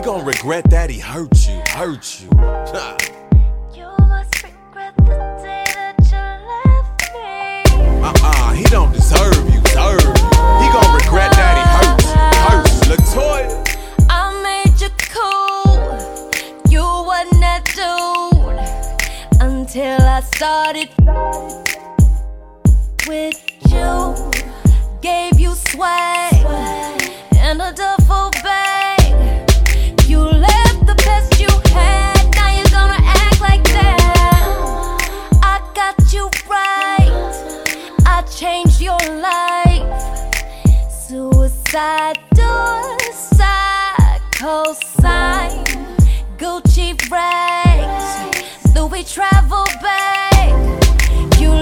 gon' regret that he hurt you, Ha. You must regret the day that you left me. He don't deserve you, He gon' regret that he hurt you, Latoya. I made you cool, you wasn't that dude, until I started with you. Gave you swag and a duffel bag. You left the best you had, now you're gonna act like that. I got you right, I changed your life. Suicide door, side, cosign, Gucci rags, Louis travel bag.